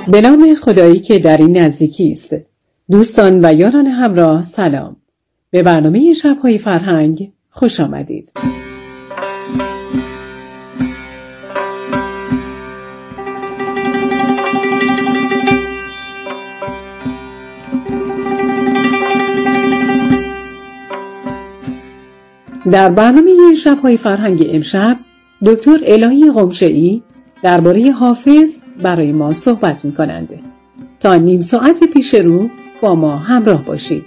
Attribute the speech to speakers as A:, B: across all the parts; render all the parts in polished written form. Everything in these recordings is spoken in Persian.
A: به نام خدایی که در این نزدیکی است. دوستان و یاران همراه سلام. به برنامه شب‌های فرهنگ خوش آمدید. در برنامه شب‌های فرهنگ امشب دکتر الهی قمشه‌ای درباره حافظ برای ما صحبت می‌کنند. تا نیم ساعت پیش رو با ما همراه باشید.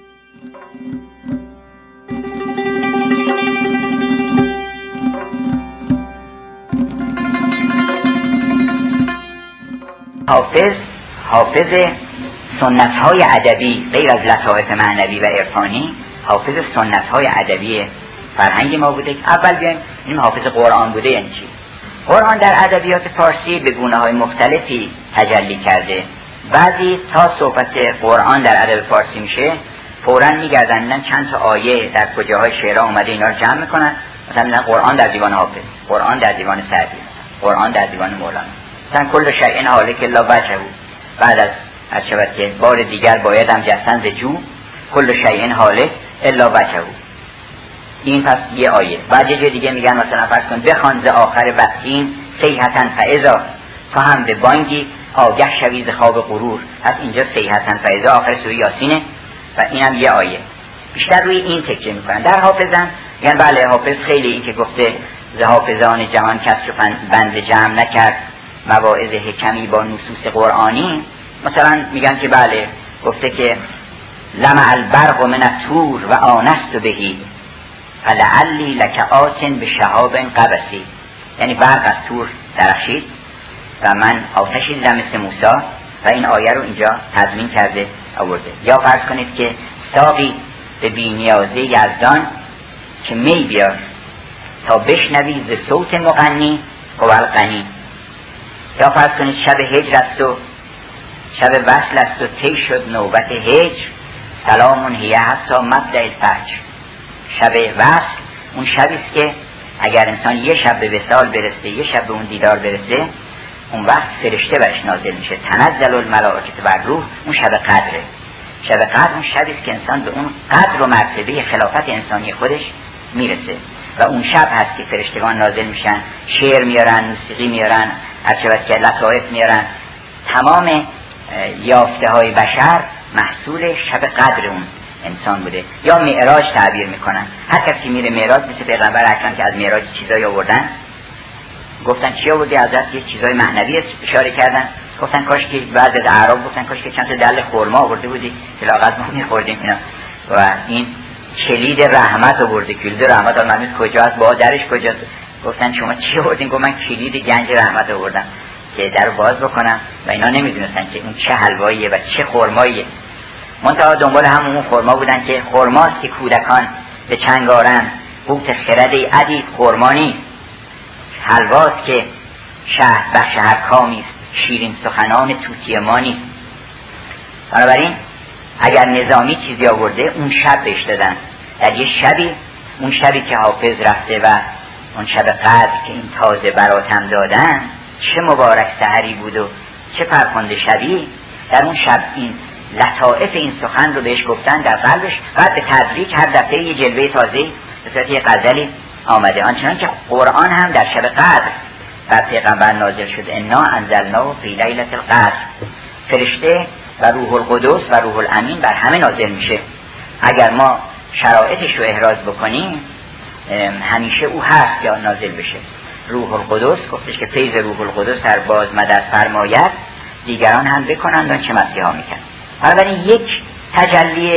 B: حافظ سنت‌های ادبی غیر از لطائف معنوی و عرفانی، حافظ سنت‌های ادبی فرهنگ ما بوده. اول بیایم این حافظ قرآن بوده یعنی چی؟ قرآن در ادبیات فارسی به گونه‌های مختلفی تجلی کرده. بعضی تا صحبت قرآن در ادب فارسی میشه فوراً میگردن چند تا آیه در کجاهای شعرها اومده اینا رو جمع میکنن، مثلا قرآن در دیوان حافظ، قرآن در دیوان سعدی، قرآن در دیوان مولانا، مثلا کل شیء هالک الا وجهه. بعد از هر شود که بار دیگر باید هم جستن ز جو، کل شیء هالک الا وجهه. این پس یه آیه. بعد یه دیگه میگن مثلا فرض کن بخوان ز آخر بسیم صیحةً فاذا، تو هم به بانگی آگه شوی ز خواب غرور. از اینجا صیحةً فاذا آخر سوره یاسینه و اینم یه آیه. بیشتر روی این تکیه میکنن. در حافظن میگن بله حافظ خیلی این که گفته ز حافظان جهان کس چو بند جمع نکرد مواعظ حکمی با نصوص قرآنی، مثلا میگن که بله گفته که لمع البرق من الطور و آنست بهی فلعلی لک آتٍ بشهاب قبسی، یعنی برق از طور درخشید و من آتشی دیدم مثل موسی و این آیه رو اینجا تضمین کرده آورده. یا فرض کنید که ساقی به بی‌نیازی یزدان که می بیار تا بشنوی ز صوت مغنی هو الغنی. یا فرض کنید شب هجر است و شب وصل است و طی شد نوبت هجر سلام هی حتی مبدأ الفجر. شب وصل اون شبی است که اگر انسان یه شب به وصال برسه، یه شب به اون دیدار برسه، اون وقت فرشته برش نازل میشه، تنزل الملائکه والروح. اون شب قدره. شب قدر اون شبی است که انسان به اون قدر و مرتبه خلافت انسانی خودش میرسه و اون شب هست که فرشتگان نازل میشن، شعر میارن، موسیقی میارن، هرچند که لطائف میارن. تمام یافته های بشر محصول شب قدر اون انسان بوده. یا معراج تعبیر میکنن. هر کسی میره معراج مثل پیغمبر اکرم که از معراج چیزایی آوردن، گفتن چی آوردی؟ حضرت یه چیزای معنوی اشاره کردن. گفتن کاش که بعضی از اعراب گفتن کاش که چند تا دل خرما آورده بودی که لااقل ما میخوردیم اینا. و این کلید رحمت آورده. کلید رحمت معنی کجاست؟ با درش کجاست؟ گفتن شما چی آوردین؟ گفت من کلید گنج رحمت آوردم که درو باز بکنم و اینا نمیدونستن که اون چه حلواییه و چه خرماییه. منتها دنبال همون خرما بودن که خرماست که کودکان به چنگ آرند، قوت خرد ادیب خرما نیست، حلواست که شهد بخش هر کامی است، شیرین سخنان طوطی ما نیست. بنابراین اگر نظامی چیزی آورده اون شب بهش دادن. در یه شبی، اون شبی که حافظ رفته و اون شب قدر که این تازه براتم دادن، چه مبارک سحری بود و چه فرخنده شبی. در اون شب این لطائف این سخن رو بهش گفتن در قلبش. بعد به تدریج هر دفعه یه جلوه تازه به صورت یه غزلی آمده. آنچنان که قرآن هم در شب قدر بر پیغمبر نازل شد. انا انزلناه فی لیلة القدر. فرشته و روح القدس و روح الامین بر همه نازل میشه. اگر ما شرایطش رو احراز بکنیم همیشه او هست یا نازل بشه. روح القدس گفتش که فیض روح القدس هر باز مدد فرماید دیگران هم بکنند آنچه مسیحا میکن. بنابراین یک تجلی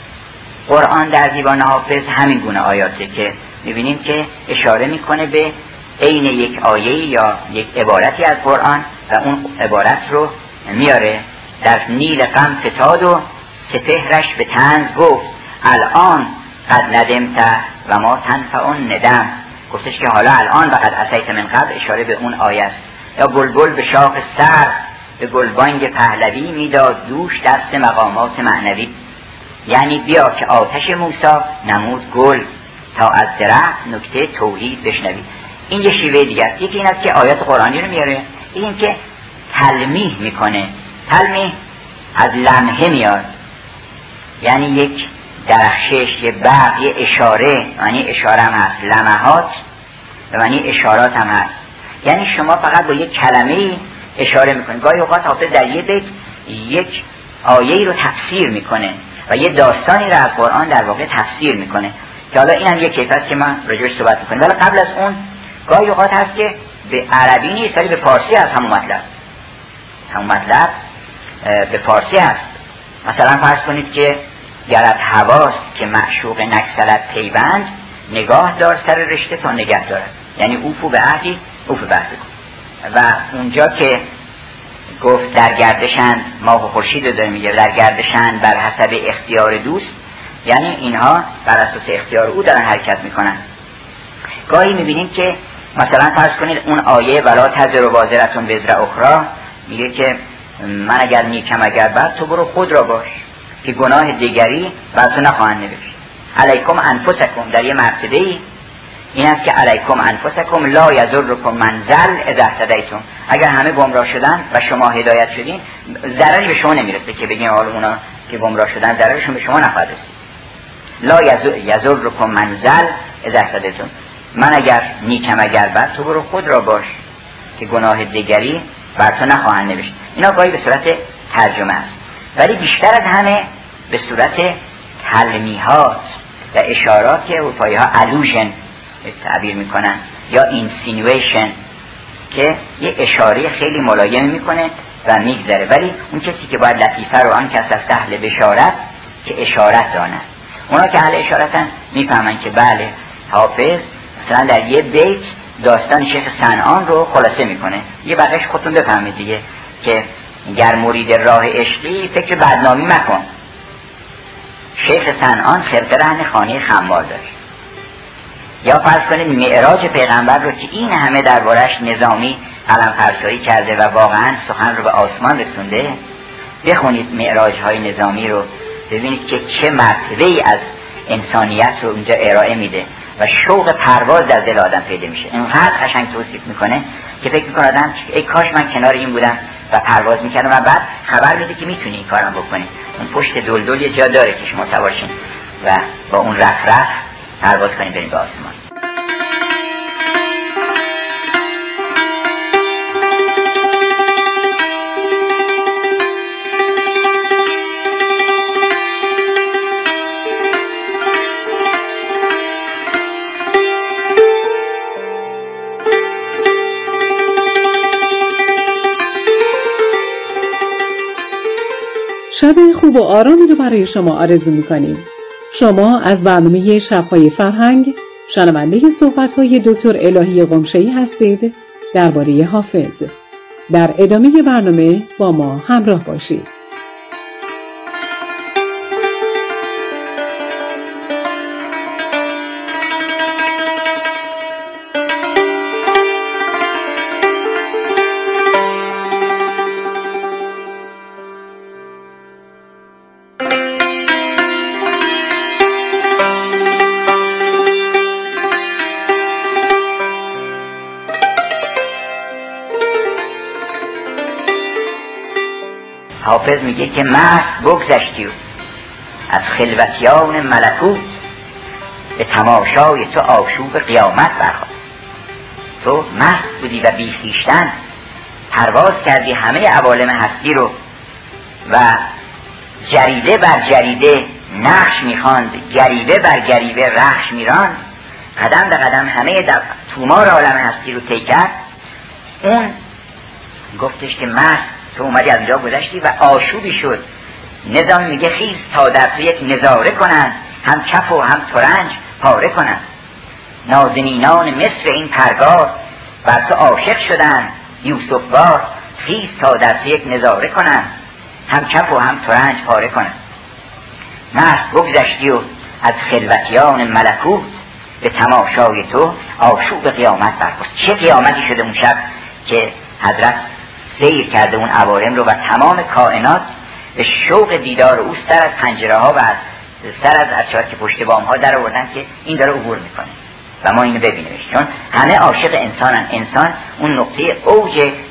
B: قرآن در دیوان حافظ همین گونه آیاته که میبینیم که اشاره میکنه به عین یک آیه یا یک عبارتی از قرآن و اون عبارت رو میاره. در نیل غم فتاد و سپهرش به طنز گفت الان قد ندمت و ما تنفع الندم. گفتش که حالا الان وقد عصیت من قبل، اشاره به اون آیه است. یا بلبل به شاخ سر به گلبانگ پهلوی میداد دوش دست مقامات معنوی. یعنی بیا که آتش موسی نمود گل تا از درخت نکته توحید بشنوی. این یه شیوه دیگه است. یکی این است که آیات قرآنی رو میاره، این که تلمیح میکنه تلمی از لمحه میاد، یعنی یک درخشش، یه برق، یه اشاره، معنی اشاره هم هست، لمحات به معنی اشارات هم هست، یعنی شما فقط با یک کلمه اشاره میکنید. گاهی اوقات حافظ در یه بیت یک آیه‌ای رو تفسیر میکنه و یه داستانی رو از قرآن در واقع تفسیر میکنه که حالا این هم یک کیفیت است که من راجعش صحبت میکنم. ولی قبل از اون گاهی اوقات هست که به عربی نیست ولی به فارسی هست همون مطلب به فارسی هست. مثلا فرض کنید که گرت هواست که معشوق نکسلت پیوند، نگاه دار سر رشته تا نگه دارد، یعنی اوفو به عهدی اوفو به عهد کن. و اونجا که گفت در گردشند، ماه و خورشید رو داره میگه، در گردشند بر حسب اختیار دوست، یعنی اینها بر اساس اختیار او دارن حرکت میکنن. گاهی میبینیم که مثلا فرض کنید اون آیه ولا تزر وازرة وزر اخرى میگه که من اگر نیکم اگر بد تو برو خود را باش که گناه دیگری بر تو نخواهند نوشت. علیکم انفسکم در یه مرتبه این است که علیکم انفسکم لا یضرکم من ضل اذا اهتدیتم، اگر همه گمراه شدن و شما هدایت شدین ضرری به شما نمیرسه که بگین حالا اونا که گمراه شدن ضررشون به شما نخواهد رسید. لا یضرکم من ضل اذا اهتدیتم، من اگر نیکم اگر بد تو برو خود را باش که گناه دیگری بر تو نخواهند نوشت. اینا گاهی به صورت ترجمه است، ولی بیشتر از همه به صورت تلمیحات و اشارات که اروپایی ها allusion تعبیر میکنن یا insinuation، که یه اشاره خیلی ملایم میکنه و میگذره. ولی اون کسی که باید لطیفه رو آن کس از اهل بشارت که اشارت داند، اونا که اهل اشارتن میفهمن که بله حافظ مثلا در یه بیت داستان شیخ صنعان رو خلاصه میکنه. یه بقیش خودتون بفهمید دیگه که گر مرید راه عشقی فکر بدنامی مکن. شیخ صنعان خرقه رهن خانه خمار داشت. یا فرض کنید معراج پیغمبر رو که این همه دربارش نظامی علم فرسایی کرده و واقعا سخن رو به آسمان رسونده، بخونید معراج های نظامی رو، ببینید که چه مرتبه‌ای از انسانیت رو اونجا ارائه میده و شوق پرواز در دل آدم پیدا میشه. اینقدر قشنگ توصیف میکنه که فکر میکنه آدم ای کاش من کنار این بودم و پرواز میکردم، و بعد خبر میده که میتونی این کارم بکنی. اون پشت دلدل یه جا داره که شما سوار شین و با اون رف پرواز کنیم بریم به آسمان.
A: شب خوب و آرامی رو برای شما آرزو می‌کنیم. شما از برنامه شب‌های فرهنگ شنونده صحبت‌های دکتر الهی قمشه‌ای هستید درباره حافظ. در ادامه برنامه با ما همراه باشید.
B: حافظ میگه که مست بگذشتی از خلوتیان ملکوت، به تماشای تو آشوب قیامت برخاست. تو مست بودی و بی خویشتن پرواز کردی همه عوالم هستی رو و جریده بر جریده نقش میخواند، گریبه بر گریبه رخش میراند، قدم به قدم همه تومار عالم هستی رو طی کرد. اون گفتش که مست تو اومدی از اینجا گذشتی و آشوبی شد. نظام میگه خیز تا در تو یک نظاره کنند، هم کف و هم ترنج پاره کنند. نازنینان مصر این پرگار بر تو عاشق شدند، یوسف بار خیز تا در تو یک نظاره کنند، هم کف و هم ترنج پاره کنند. مست بگذشتی و از خلوتیان ملکوت، به تماشای تو آشوب قیامت برخاست. چه قیامتی شده اون شب که حضرت سیر کرده اون عوالم رو و تمام کائنات به شوق دیدار او سر از پنجره ها و سر از اشیاء که پشت بام ها در آوردن که این داره عبور میکنه و ما اینو ببینیمش، چون همه عاشق انسانن. انسان اون نقطه اوج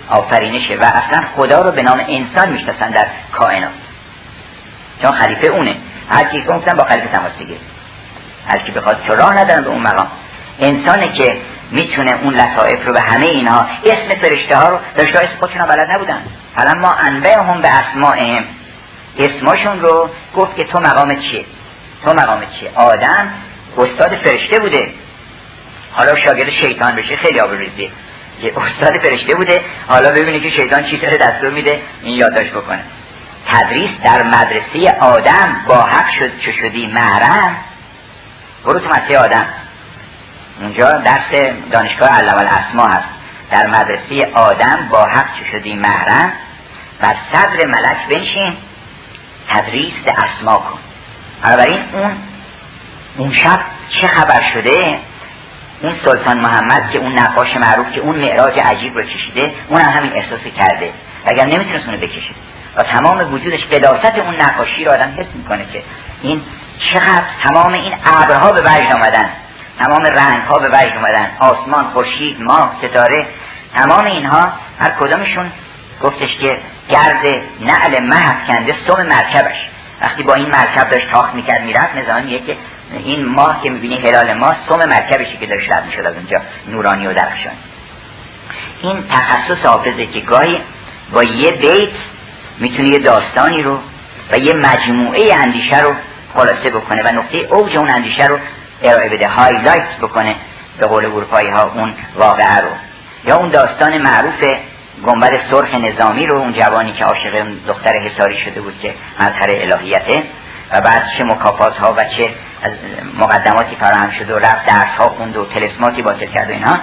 B: آفرینشه و اصلا خدا رو به نام انسان میشناسن در کائنات، چون خلیفه اونه. هر کی گفتن با خلیفه تماس بگیره، هر کی بخواد، چون راه ندارن به اون مقام. انسانه که میتونه اون لطائف رو به همه اینها، اسم فرشته ها رو، فرشته ها اسم خودشون هم بلد نبودن، فلما انبئهم به اسمائهم، اسماشون رو گفت که تو مقامت چیه، تو مقامت چیه. آدم استاد فرشته بوده، حالا شاگرد شیطان بشه خیلی آبروریزیه که استاد فرشته بوده، حالا ببینه که شیطان چی داره دستور میده این یادداشت بکنه. تدریس در مدرسه آدم با حق شدی محرم، برو تو مدرسه آدم، اونجا درس دانشگاه علم الاسما هست. در مدرسه آدم با حق شدی محرم، بر صدر ملک بنشین تدریس اسما کن. بنابراین اون شب چه خبر شده، اون سلطان محمد که اون نقاش معروف که اون معراج عجیب رو کشیده، اون هم همین احساس کرده، اگر نمیتونست اونو بکشه و تمام وجودش قداست اون نقاشی رو آدم حس میکنه که این چقدر تمام این ابرها به وجد آمدن، تمام رنگها به وجد آمدن، آسمان، خورشید، ماه، ستاره، تمام اینها هر کدامشون گفتش که گرد نعل مه کنده سم مرکبش. وقتی با این مرکب داشت تاخت میکرد میرفت، نظام میگه که این ماه که میبینی هلال ماه سم مرکبشی که داشت رد میشد از اونجا، نورانی و درخشان. این تخصص حافظه که گاهی با یه بیت میتونه یه داستانی رو و یه مجموعه اندیشه رو خلاصه بکنه و نقطه اوج اون اندیشه رو ارائه بده، هایلایت بکنه به قول اروپایی ها اون واقعه رو. یا اون داستان معروف گنبد سرخ نظامی رو، اون جوانی که عاشق اون دختر حصاری شده بود که مظهر الهیته و بعد چه مکافات ها و چه مقدماتی فراهم شد و رفت درس ها خوند و طلسماتی باطل کرد و اینها،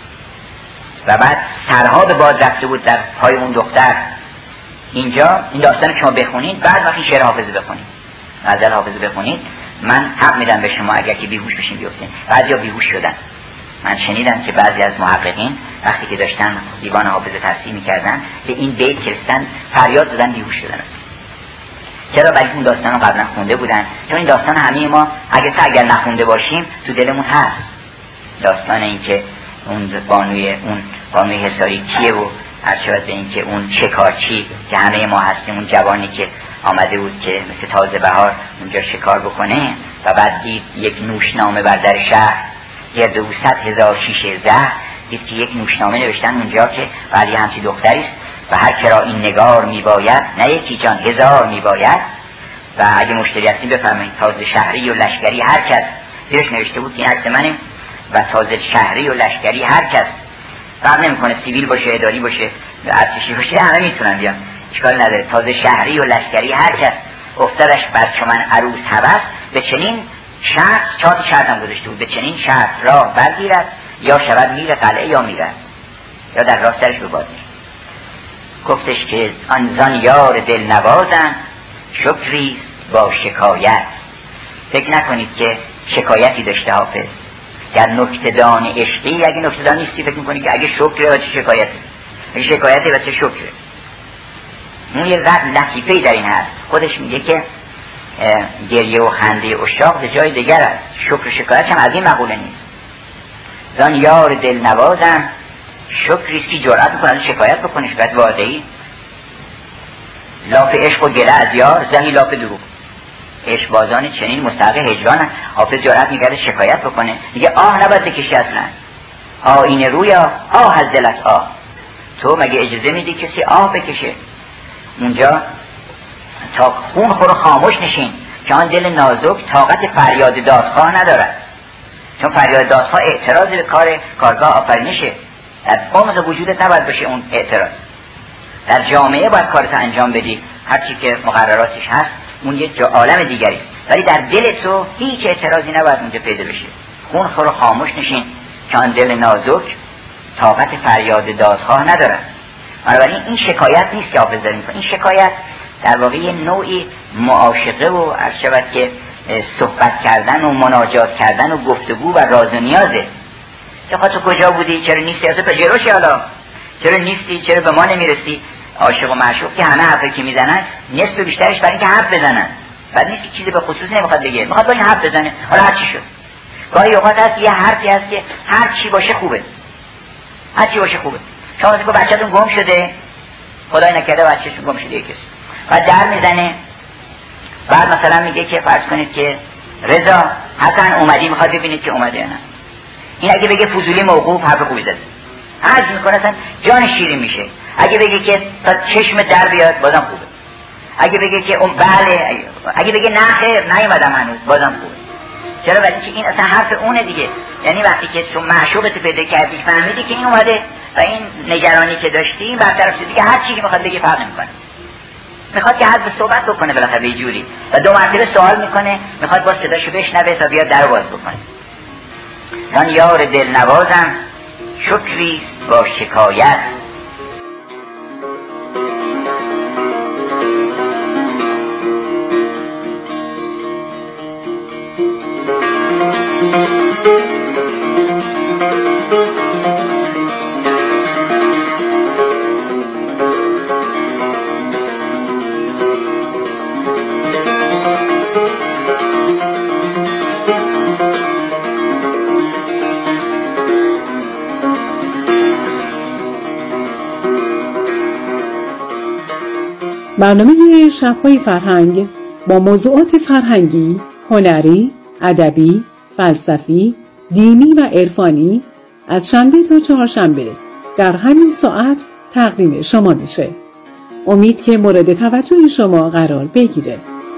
B: و بعد سرها به باد رفته بود در پای اون دختر. اینجا این داستان شما بخونید، بعد وقتی شعر حافظ بخونید، غزل حافظ بخونید، من حق میدم به شما اگر که بیهوش بشین بیفتین. بعضیا بیهوش شدن. من شنیدم که بعضی از محققین وقتی که داشتن دیوان حافظ تفسیر میکردن به این بیت رسیدن فریاد زدن بیهوش شدن. چرا؟ بلکه اون داستان رو قبلا خونده بودن، چون این داستان همه ما اگر نخونده باشیم تو دلمون هست. داستان این که اون بانوی حصاری کیه و هر شود به این که اون شکارچی که همه ما هستیم، اون جوانی که آمده بود که مثل تازه بهار اونجا شکار بکنه و بعد دید یک نوشنامه بر در شهر، گرد او 100,000 شیشه زهر، دید که یک نوشنامه نوشتن اونجا که ولی همچی دختریست و هر کرا این نگار میباید، نه یکی جان 1000 میباید. و اگه مشتری هستیم بفرمایید تازه شهری و لشکری هر کس، زیرش نوشته بود که این عکس منه و تازه شهری و لشکری هر کس، فرق نمیکنه سیویل باشه، اداری باشه، ارتشی باشه، همه میتونن بیان، اشکال نداره. تازه شهری و لشکری هر کس افتادش بر چمن عروس هوس، به چنین شرط، چهار شرط هم گذاشته بود، به چنین شرط راه برگیرد یا شود میر قلعه یا میرد یا در راه سرش ببازد. گفتش که آن زان یار دل نوازم شکریست با شکایت. فکر نکنید که شکایتی داشته حافظ در نکته‌دان عشقی. اگه نکته‌دان نیستی فکر میکنی که اگه شکره و چه شکایتی، اگه شکایتی و چه شکره. اون یه لطیفه‌ای در این هست، خودش میگه که گریه و خنده عشاق به جای دیگر است، شکر و شکایت هم از این مقوله نیست. زان یار دل نوازم شکریست که جرأت میکنه شکایت بکنه، شکایت واضحی. لاف عشق و گله از یار زنی لاف دروغ، عشق بازان چنین مستحق هجران. حافظ جرأت میکرده شکایت بکنه، میگه آه نباید بکشی اصلا، آینه رویا آه از دلت آه، تو مگه اجازه میدی کسی آه بکشه؟ اونجا تا خون خور خاموش نشین که آن دل نازک طاقت فریاد دادخواه ندارد. چون فریاد دادخواه اعتراض به کارگاه آفرینشه، در عمق وجودت نباید باشه اون اعتراض. در جامعه باید کارت انجام بدی، هرچی که مقرراتش هست اون یه عالم دیگری، ولی در دل تو هیچ اعتراضی نباید اونجا پیدا بشه. خون خور خاموش نشین که آن دل نازک طاقت فریاد دادخواه ندارد. بنابراین این شکایت نیست که حافظ داره میکنه، این شکایت در واقع یه نوعی معاشقه و عرض شود که صحبت کردن و مناجات کردن و گفتگو و راز و نیازه. تو کجا بودی؟ چرا نیستی؟ اصلا پجروشی حالا چرا نیستی؟ چرا به ما نمیرسی؟ عاشق و معشوق که همه حرفی که میزنن نصف بیشترش برای اینکه حرف بزنن، بعد نیست که چیزی به خصوص نمیخواد بگه، میخواد با این حرف بزنه. حالا هر چی شد، گاهی اوقات هست یه حرفی هست که هر چی باشه خوبه، هر چی باشه خوبه. شما مثل که بچه‌تون گم شده، خدای نکرده بچه‌تون گم شده کسی، و در میزنه، بعد مثلا میگه که فرض کنید که رضا حسن اومدی، میخواد ببینید که اومده یا نه. این اگه بگه فضولی موقوف حرف خوبی زده، عرض میکنه اصلا جان شیرین میشه. اگه بگه که تا چشم در بیاد بازم خوبه. اگه بگه که بله، اگه بگه نه خیر نیومدم هنوز بازم خوبه. چرا؟ ولی که این اصلا حرف اونه دیگه. یعنی وقتی که تو معشوقت پیدا کردی، فهمیدی که این اومده و این نگرانی که داشتی این برطرف شد دیگه، هر چیزی که میخواد بگه فرق نمیکنه. میخواد که حرف صحبت بکنه بالاخره یه جوری، و 2 مرتبه سوال میکنه، میخواد با صداشو بشنوه تا بیاد در باز بکنه. من یار دلنوازم شکری با شکایت.
A: برنامه شب‌های فرهنگ با موضوعات فرهنگی، هنری، ادبی، فلسفی، دینی و عرفانی از شنبه تا چهارشنبه در همین ساعت تقدیم شما میشه. امید که مورد توجه شما قرار بگیره.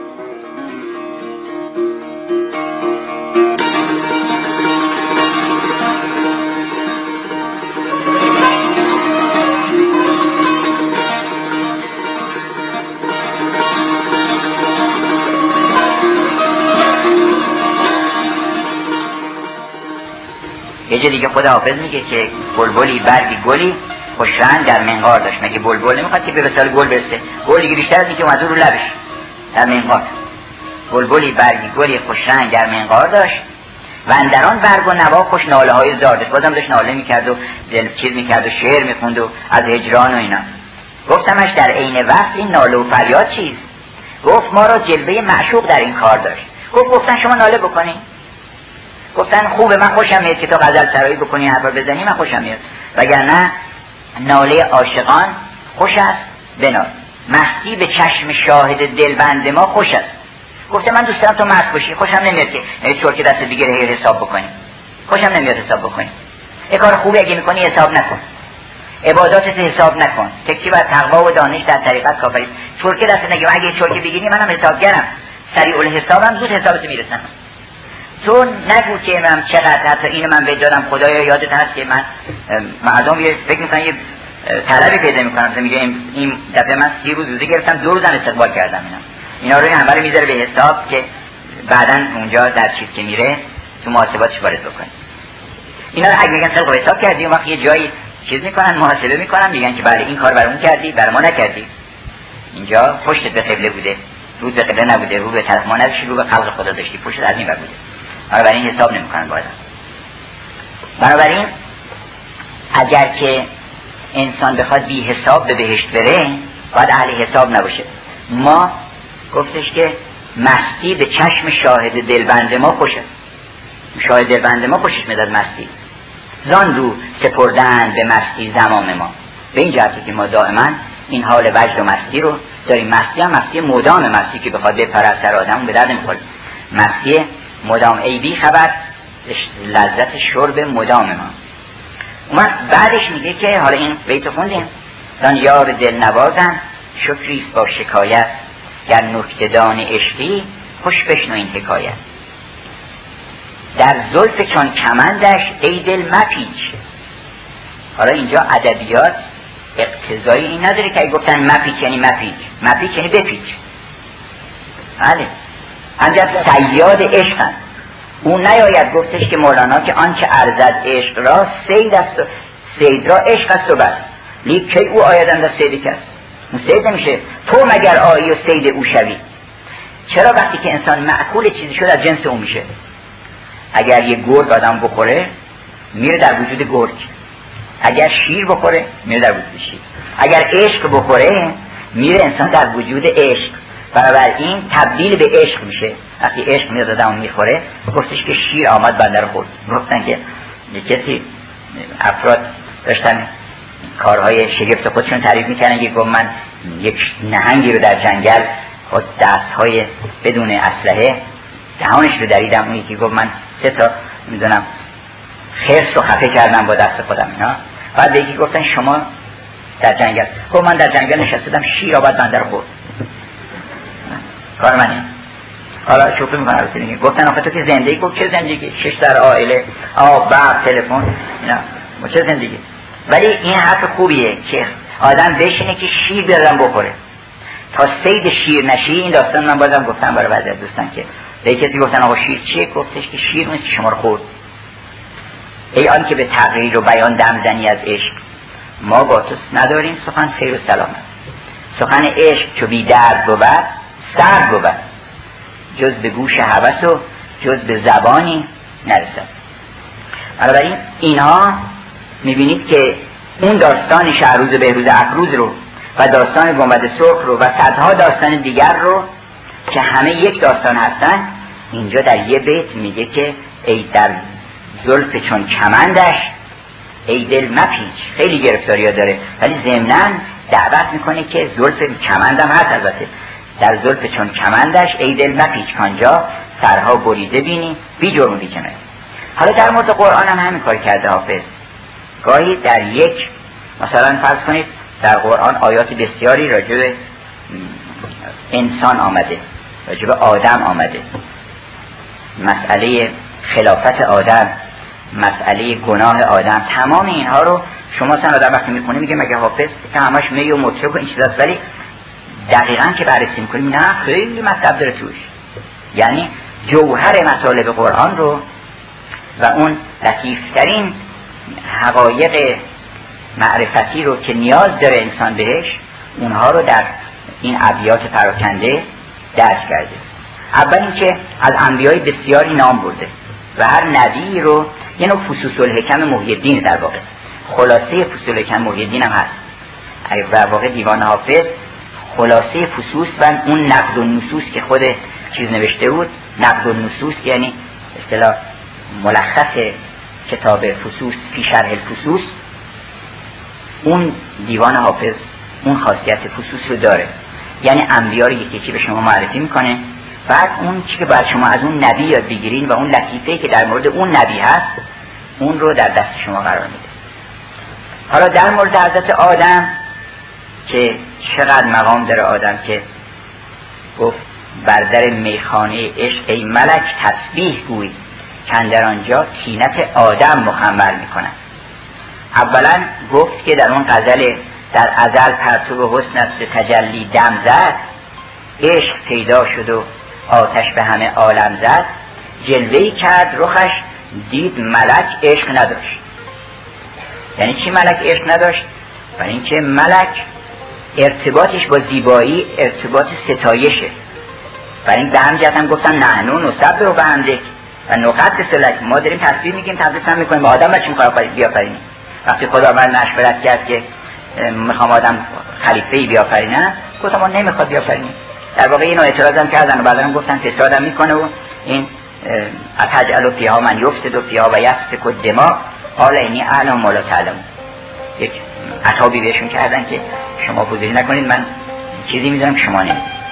B: یه جا دیگه خدا حافظ میگه که بلبلی برگی گلی خوشرنگ در منقار داشت. مگه بلبل نمیخواد که به وسال گل برسه؟ گل دیگه بیشتر از این که اومده رو لبش در منقار. بلبلی برگی گلی خوشرنگ در منقار داشت و اندران برگ و نوا خوش ناله های زار. بازم داشت ناله میکرد و چیز میکرد و شعر میخوند و از هجران و اینا. گفتمش در عین وصل این ناله و فریاد چیست؟ گفت ما را جلوه معشوق در این کار داشت. گفتن شما ناله بکنین. گفتن خوبه، من خوشم میاد که تو غزل سرایی بکنی، حرفا بزنی، من خوشم میاد، وگرنه ناله عاشقان خوش است بنال، مستی به چشم شاهد دلبند ما خوش است. گفته من دوست دارم تو مست باشی، خوشم نمیاد که چرت دست دیگه حساب بکنی، خوشم نمیاد حساب بکنی. یه کار خوبی اگه میکنی حساب نکن، عباداتت حساب نکن، تکیه بر تقوا و دانش در طریقت کافری. چرت دست نگیر، اگه چرت بگیری منم حسابگرم، سریع الحسابم، زود حسابت میرسم. تو نگو که من چقدر حتی اینو من بدادم، خدایا یادت هست که من مردم یه فکر میکنن یه طلبی پیدا میکنم، میگه این دفعه من 30 روز روزه گرفتم، 2 روزم استقبال کردم. اینا رو همه رو میذاره به حساب که بعدن اونجا در چیز که میره تو محاسباتش وارد بکنه. اینا رو اگه میگن خلق حساب کردی، اون وقت یه جایی چیز میکنن، محاسبه میکنن، میگن که بله این کار برامون کردی، برای ما نکردی. اینجا پشتت به قبله بوده، رو به قبله نبوده، رو به طرف ما نداشتی، رو به خلق خدا داشتی، پشتت از این ور بوده. بنابراین حساب نمیکنن باید. بنابراین اگر که انسان بخواد بی حساب به بهشت بره، باید اهل حساب نباشه. ما گفتش که مستی به چشم شاهد دلبند ما خوش است. شاهد دلبند ما خوشش میاد مستی. زان رو سپردند به مستی زمام ما. به این جهتی که ما دائما این حال وجد و مستی رو داریم. مستی هم مستی مدام، مستی که بخواد بپره از سر آدم به درد نمیخوره. مستی مدام، ای بی خبر لذت شرب مدام ما. اون بعدش میگه که حالا این بیتو خوندیم، دان یار دل نوازم شکریست با شکایت، در نکته‌دان عشقی خوش بشنو این حکایت. در زلف چون کمندش ای دل مپیچ. حالا اینجا ادبیات اقتضایی این نداره که اگه گفتن مپیچ یعنی مپیچ، مپیچ یعنی بپیچ. بله همجرد صیاد عشقن. اون نیاید گفتش که مولانا که آنچه ارزد عشق را صید است، صید را عشق است و بس، لیک کی او آیدند از صید کس. اون صید نمیشه، تو مگر آیی و صید او شوی. چرا وقتی که انسان معکول چیزی شد از جنس اون میشه؟ اگر یه گرگ آدم بخوره میره در وجود گرگ، اگر شیر بخوره میره در وجود شیر، اگر عشق بخوره میره انسان در وجود عشق. بنابراین تبدیل به عشق میشه. وقتی عشق میاد آدم میخوره، گفتش که شیر آمد بنده رو خورد. گفتن که کسی افراد داشتن کارهای شگفت خودشون تعریف میکنن که گفت من یک نهنگی رو در جنگل با دستهای بدون اسلحه دهانش رو دریدم. اون یکی گفت من 3 تا میدونم خرس رو خفه کردم با دست خودم اینا. بعد به یکی گفتن شما در جنگل، گفت من در جنگل نشستم شیر آباد بنده رو خورد. کار منه. حالا شوخی میکنه رو سیدیم گفتن آخه تو که زندگی، گفت چه زندگی؟ 6 در عائله، آب، برق، تلفن اینا، چه زندگی؟ ولی این حرف خوبیه که آدم بشینه که شیر بیارم بخوره. تا صید شیر نشی، این داستان من بازم گفتم برای بعضی از دوستان که به کسی گفتن آقا شیر چیه؟ گفتش که شیر نیست که شما رو خورد. ای آن که به تقریر و بیان دم زنی از عشق، ما با تو نداریم سخن خیر و سلامت. سخن عشق چو بی درد بود سرد بود، جز به گوش هوس و جز به زبانی نرسد. بنابراین اینها میبینید که اون داستان شهروز بهروز افروز رو و داستان گنبد سرخ رو و صدها داستان دیگر رو که همه یک داستان هستن، اینجا در یه بیت میگه که ای در زلف چون کمندش ای دل مپیچ. خیلی گرفتاری ها داره ولی ضمناً دعوت میکنه که زلف کمندم هست. البته در زلف چون کمندش ای دل مپیچ، کانجا سرها بریده بینی بی جرم بی کنه. حالا در مورد قرآن هم همین کار کرده حافظ. گاهی در یک مثلا فرض کنید در قرآن آیات بسیاری راجع به انسان آمده، راجع به آدم آمده، مسئله خلافت آدم، مسئله گناه آدم، تمام اینها رو شما مثلا آدم وقتی میخونه میگه مگه حافظ که همش می و مطرب و این چیزاست، ولی دقیقاً که بررسی میکنیم نه خیلی مطلب داره توش. یعنی جوهر مطالب قرآن رو و اون لطیفترین حقایق معرفتی رو که نیاز داره انسان بهش، اونها رو در این ابیات پراکنده درج کرده. اول اینکه از انبیای بسیاری نام برده و هر نبی رو یه نوع فصوص الحکم محی الدین، در واقع خلاصه فصوص الحکم محی الدین هم هست. در واقع دیوان حافظ خلاصه فصوص و اون نقد النصوص که خود چیز نوشته بود. نقد النصوص یعنی اصطلاح ملخص کتاب فصوص فی شرح الفصوص. اون دیوان حافظ اون خاصیت فصوص رو داره، یعنی انبیا رو یکی یکی به شما معرفی میکنه. بعد اون چیزی که باید شما از اون نبی یاد بگیرین و اون لطیفه‌ای که در مورد اون نبی هست اون رو در دست شما قرار میده. حالا در مورد حضرت آدم که چقدر مقام داره آدم که گفت بر در میخانه عشق ای ملک تسبیح گوی کاندر آنجا طینت آدم مخمر میکنن. اولا گفت که در اون غزل در ازل پرتو حسنت به تجلی دم زد، عشق پیدا شد و آتش به همه عالم زد، جلوه‌ای کرد رخش دید ملک عشق نداشت. یعنی چی ملک عشق نداشت؟ برای اینکه ملک ارتباطش با زیبایی ارتباط ستایشه. برای این به هم جهت هم گفتن نحنو نسبح و بحمدک و نقدس لک، ما داریم تسبیح میگیم تقدیس هم میکنیم. آدم را چی میخواد بیافرینیم؟ وقتی خدا من مشورت کرد که میخوام آدم خلیفه‌ای بیافرینم، گفتم ما نمیخواد بیافرینیم. در واقع اینو اعتراض هم کردن و بعدم گفتن فساد هم میکنه و این اتجعل فیها من یفسد فیها و یسفک الدماء قال انی اعلم ما لا تعلمون. یک عتابی بهشون کردن که شما فضولی نکنید، من چیزی میدونم که شما نمیدونید.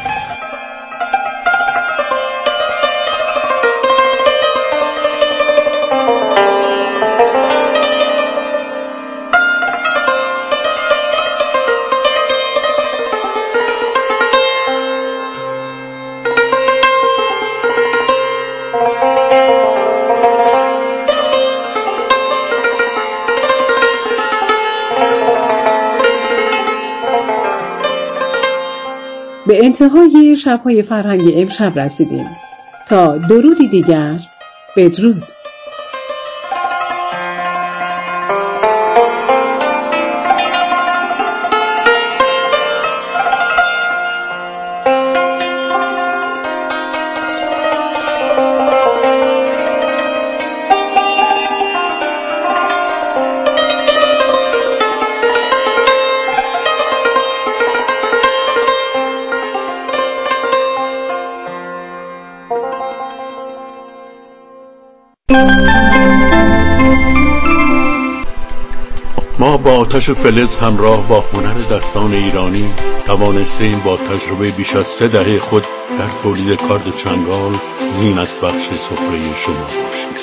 A: به انتهای شب‌های فرهنگ امشب رسیدیم. تا درودی دیگر، بدرود.
C: ما با آتش فلز همراه با هنر دستان ایرانی توانستیم با تجربه بیش از 3 دهه خود در تولید کارد چنگال زینت بخش سفره شما باشیم.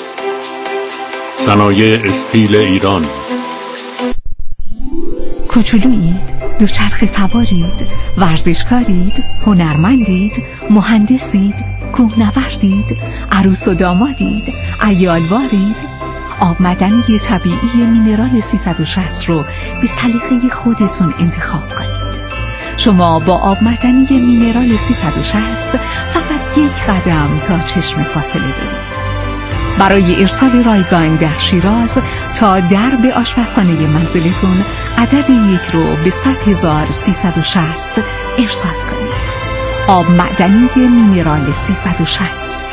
C: صنایع استیل ایران.
D: کوچولویید، دوچرخه سوارید، ورزشکارید، هنرمندید، مهندسید، کوهنوردید، عروس و دامادید، عیالوارید. آب معدنی طبیعی مینرال 360 رو به سلیقه خودتون انتخاب کنید. شما با آب معدنی مینرال 360 فقط 1 قدم تا چشم فاصله دارید. برای ارسال رایگان در شیراز تا درب آشپزخانه منزلتون عدد 1 رو به 100,360 ارسال کنید. آب معدنی مینرال 360.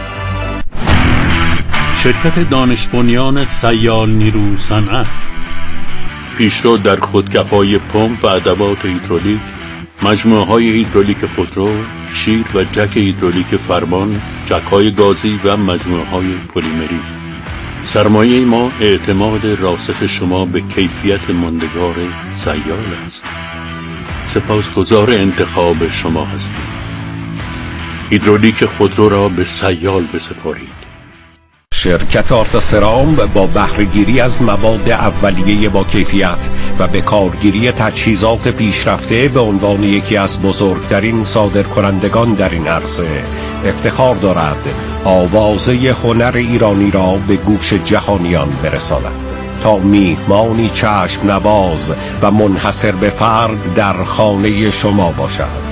C: شرکت دانش بنیان سیال نیرو صنعت، پیشرو در خودکفای پمپ و ادوات هیدرولیک، مجموعه‌های هیدرولیک خودرو، شیر و جک هیدرولیک فرمان، جک‌های گازی و مجموعه‌های پلیمری. سرمایه ما اعتماد راسخ شما به کیفیت ماندگار سیال است. سپاسگزار انتخاب شما هستیم. هیدرولیک خودرو را به سیال بسپارید.
E: شرکت آرتاسرام با بهره‌گیری از مواد اولیه با کیفیت و به کارگیری تجهیزات پیشرفته به عنوان یکی از بزرگترین صادرکنندگان در این عرصه افتخار دارد آوازه هنر ایرانی را به گوش جهانیان برساند تا میهمانی چشم نواز و منحصر به فرد در خانه شما باشد.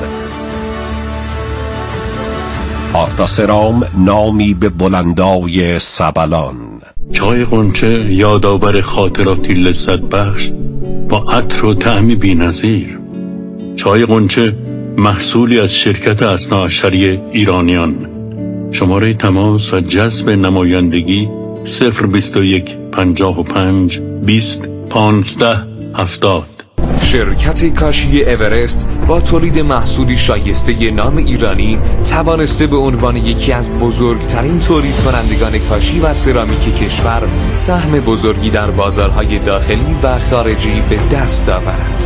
E: آرتاسرام، نامی به بلندای سبلان.
C: چای غنچه یادآور خاطراتی لذت بخش با عطر و طعمی بی‌نظیر. چای غنچه محصولی از شرکت اثناعشری ایرانیان. شماره تماس و جذب نمایندگی 021 55 20 15 70.
F: شرکت کاشی اورست با تولید محصولی شایسته نام ایرانی توانسته به عنوان یکی از بزرگترین تولید کنندگان کاشی و سرامیک کشور سهم بزرگی در بازارهای داخلی و خارجی به دست آورد.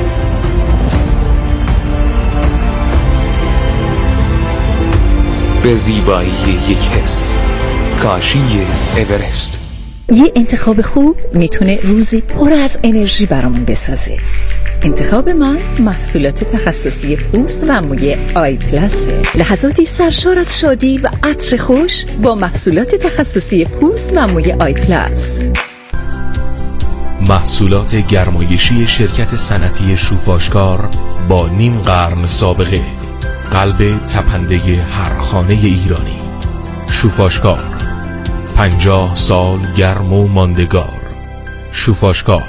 F: به زیبایی یک حس، کاشی اورست.
G: یه انتخاب خوب میتونه روزی پر از انرژی برامون بسازه. انتخاب من محصولات تخصصی پوست و موی آی پلاسه. لحظاتی سرشار از شادی و عطر خوش با محصولات تخصصی پوست و موی آی پلاس.
H: محصولات گرمایشی شرکت صنعتی شوفاشکار با نیم قرن سابقه، قلب تپنده هر خانه ایرانی. شوفاشکار، 50 سال گرم و ماندگار. شوفاشکار.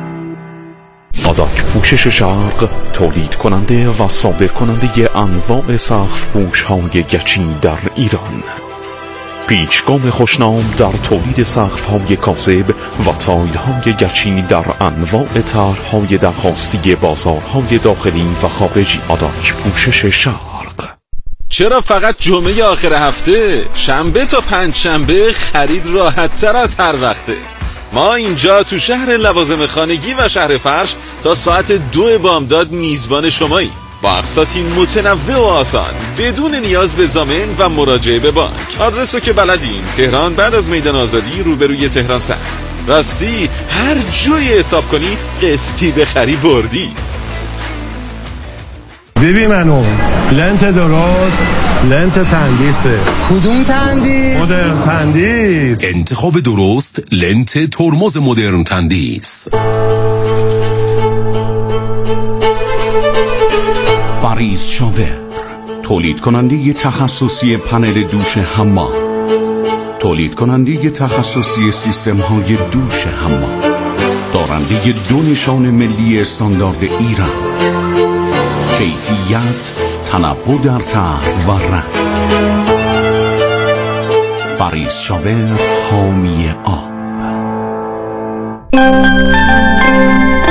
I: آداک پوشش شرق، تولید کننده و صادر کننده انواع سقف پوش های گچی در ایران. پیشگام خوشنام در تولید سقف های کاذب و تایل های گچی در انواع طرح‌های درخواستی بازارهای داخلی و خارجی. آداک پوشش شرق.
J: چرا فقط جمعه آخر هفته؟ شنبه تا پنجشنبه خرید راحت تر از هر وقته. ما اینجا تو شهر لوازم خانگی و شهر فرش تا ساعت 2 بامداد میزبان شمایی، با اقساطی متنوع و آسان بدون نیاز به ضامن و مراجعه به بانک. آدرس رو که بلدین، تهران بعد از میدان آزادی روبروی تهران سر. راستی هر جوری حساب کنی قسطی بخری بردی.
K: ببین منو لنت درست، لنت تندیسه.
L: کدوم تندیس؟
K: مدرن تندیس.
M: انتخاب درست، لنت ترمز مدرن تندیس. فریز شاور، تولید کننده تخصصی پنل دوش حمام، تولید کننده تخصصی سیستم های دوش حمام، دارنده 2 نشان ملی استاندارد ایران. کیفیت، تنوع در طرح و رنگ. فریز شاور، حامی آب.